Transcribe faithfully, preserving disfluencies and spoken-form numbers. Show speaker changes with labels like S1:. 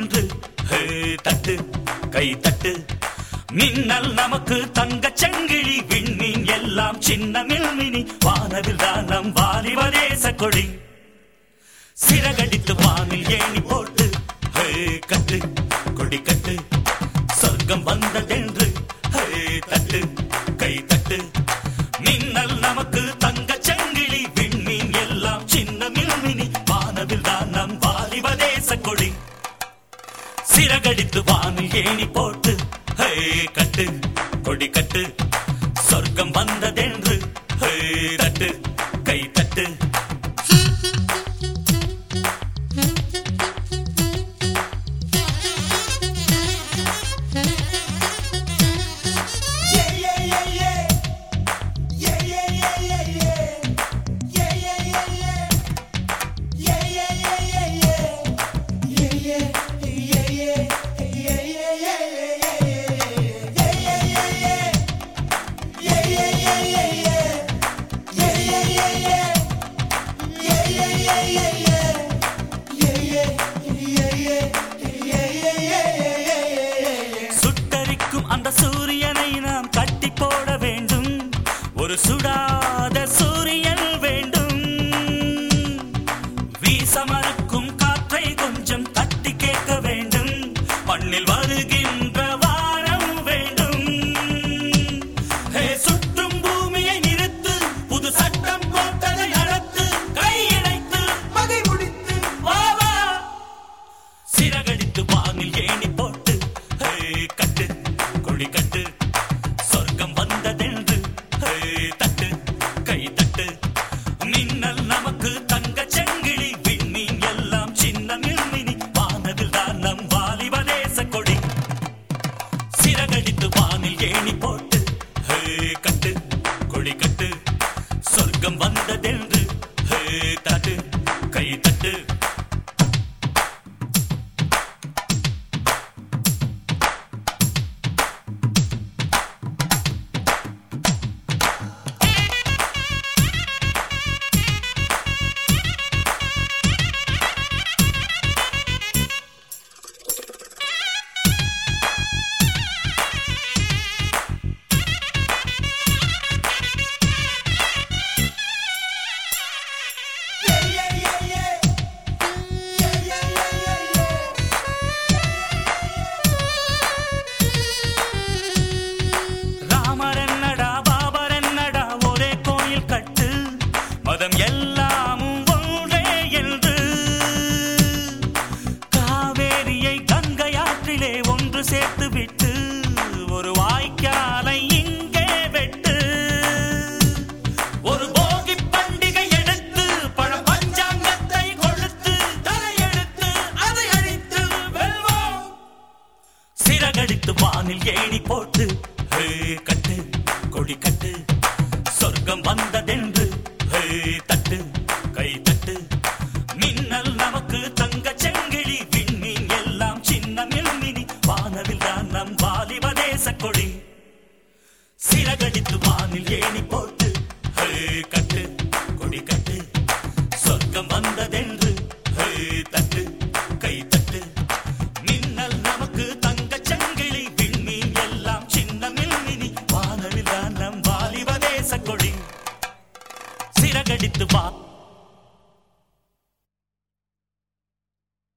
S1: வானவில்தானென்று தட்டு கை தட்டு. மின்னல் நமக்கு தங்கச் சங்கிலி, விண்மீன் எல்லாம் சின்ன மில்மினி, வானவில்தான் நம் வாலிப தேச கொடி. சிறகடித்து வானில் ஏணி போட்டு கட்டு கொடி கட்டு, சொர்க்கம் வந்ததென்று தட்டு கை தட்டு. மின்னல் நமக்கு தங்கச் சங்கிலி, விண்மீன் எல்லாம் சின்ன மில்மினி, வானவில்தான் நம் வாலிப தேச கொடி. சிறகடித்து வானில் ஏணி போட்டு கட்டு கொடி கட்டு, சொர்க்கம் வந்ததென்று தட்டு கை தட்டு. சுட்டரிக்கும் அந்த சூரியனை நாம் கட்டி போட வேண்டும், ஒரு சுடாத சூரியன் வேண்டும். வீசமறுக்கும் காற்றை கொஞ்சம் தட்டி கேட்க வேண்டும், மண்ணில் வருகின்ற வானம் வேண்டும். சுற்றும் பூமியை நிறுத்து, புது சட்டம் போட்டதை நடத்து, கையடைத்து பகை முடித்து வா வா. சிறகடித்து வானில் ஏணி போட்டு கட்டு கொடி கட்டு, சொர்க்கம் வந்ததென்று தட்டு கை தட்டு. மின்னல் நமக்கு தங்கச் சங்கிலி, விண்மீன் எல்லாம் சின்ன மில்மினி, வானவில்தான் நம் வாலிப தேச கொடி. சிறகடித்து வானில் ஏணி போட்டு கட்டு கொடி கட்டு, சொர்க்கம் வந்ததென்று தட்டு கை தட்டு. மதம் எல்லாமும் ஒன்றே என்று காவேரியை கங்கையாற்றிலே ஒன்று சேர்த்து விட்டு, ஒரு வாய்க்காலை இங்கே வெட்டு. ஒரு போகி பண்டிகை எடுத்து, பழ பஞ்சாங்கத்தை கொளுத்து, தலையெடுத்து அதை அழித்து வெல்வோம். சிறகடித்து வானில் ஏணி போட்டு கட்டு கொடி கட்டு, சொர்க்கம் வந்ததென்று தட்டு கை தட்டு. மின்னல் நமக்கு தங்கச் சங்கிலி, விண்மீன் எல்லாம் சின்ன மில்மினி, வானவில்தான் நம் வாலிப தேச கொடி. சிறகடித்து வானில் ஏணி போட்டு கட்டு கொடி கட்டு, சொர்க்கம் வந்ததென்று தட்டு கை தட்டு. மின்னல் நமக்கு தங்கச் சங்கிலி, விண்மீன் எல்லாம் சின்ன மில்மினி, வானவில்தான் நம் வாலிப தேச கொடி. சிறகடித்து வா